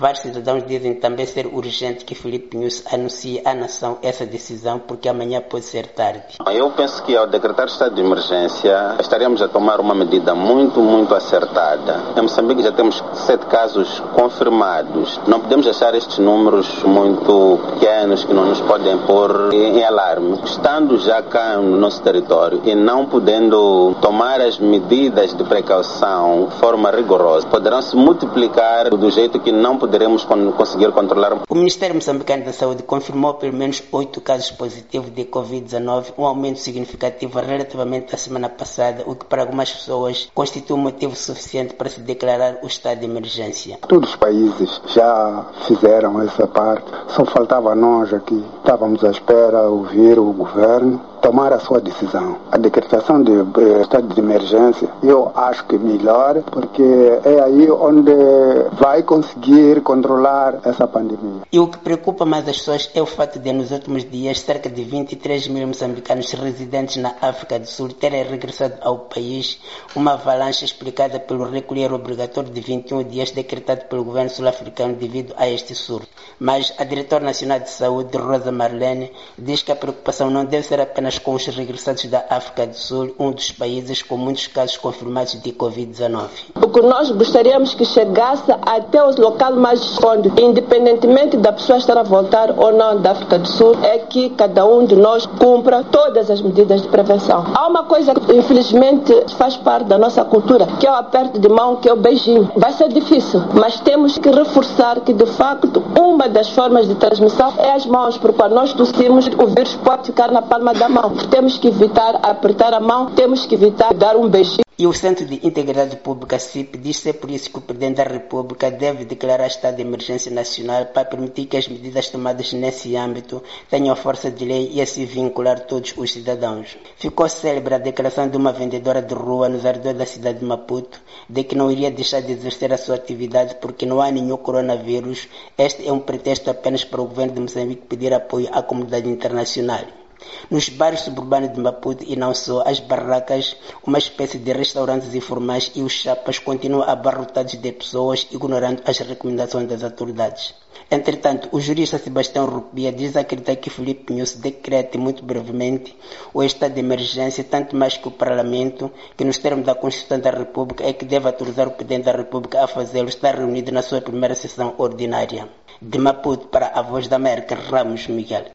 Vários cidadãos dizem também ser urgente que Filipe Nyusi anuncie à nação essa decisão, porque amanhã pode ser tarde. Eu penso que ao decretar estado de emergência estaríamos a tomar uma medida muito acertada. Em Moçambique já temos 7 casos confirmados. Não podemos achar estes números muito pequenos que não nos podem pôr em alarme. Estando já cá no nosso território e não podendo tomar as medidas de precaução de forma rigorosa, poderão se multiplicar do jeito que não poderemos conseguir controlar. O Ministério Moçambicano da Saúde confirmou pelo menos 8 casos positivos de Covid-19, um aumento significativo relativamente à semana passada, o que para algumas pessoas constitui um motivo suficiente para se declarar o estado de emergência. Todos os países já fizeram essa parte, só faltava nós aqui. Estávamos à espera de ouvir o governo tomar a sua decisão. A decretação de estado de emergência, eu acho que melhor, porque é aí onde vai conseguir controlar essa pandemia. E o que preocupa mais as pessoas é o fato de, nos últimos dias, cerca de 23 mil moçambicanos residentes na África do Sul terem regressado ao país, uma avalanche explicada pelo recolher obrigatório de 21 dias decretado pelo governo sul-africano devido a este surto. Mas a diretora nacional de saúde, Rosa Marlene, diz que a preocupação não deve ser apenas com os regressados da África do Sul, um dos países com muitos casos confirmados de Covid-19. O que nós gostaríamos que chegasse até o local mais fundo, independentemente da pessoa estar a voltar ou não da África do Sul, é que cada um de nós cumpra todas as medidas de prevenção. Há uma coisa que infelizmente faz parte da nossa cultura, que é o aperto de mão, que é o beijinho. Vai ser difícil, mas temos que reforçar que de facto uma das formas de transmissão é as mãos, porque quando nós tossimos, o vírus pode ficar na palma da mão. Temos que evitar apertar a mão, temos que evitar dar um beijinho. E o Centro de Integridade Pública, CIP, diz ser por isso que o Presidente da República deve declarar estado de emergência nacional para permitir que as medidas tomadas nesse âmbito tenham força de lei e assim vincular todos os cidadãos. Ficou célebre a declaração de uma vendedora de rua nos arredores da cidade de Maputo de que não iria deixar de exercer a sua atividade porque não há nenhum coronavírus. Este é um pretexto apenas para o governo de Moçambique pedir apoio à comunidade internacional. Nos bairros suburbanos de Maputo e não só, as barracas, uma espécie de restaurantes informais e os chapas continuam abarrotados de pessoas ignorando as recomendações das autoridades. Entretanto, o jurista Sebastião Rupia diz acreditar que Filipe Nyusi decrete muito brevemente o estado de emergência, tanto mais que o Parlamento, que nos termos da Constituição da República é que deve autorizar o Presidente da República a fazê-lo, está reunido na sua primeira sessão ordinária. De Maputo para a Voz da América, Ramos Miguel.